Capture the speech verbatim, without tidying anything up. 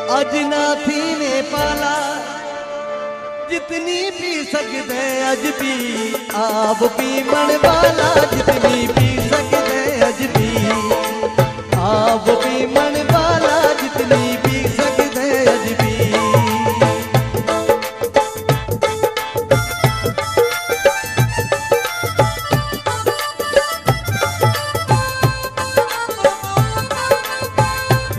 अज ना थी ने पाला जितनी पी सकते अज भी आप पी मन वाला जितनी पी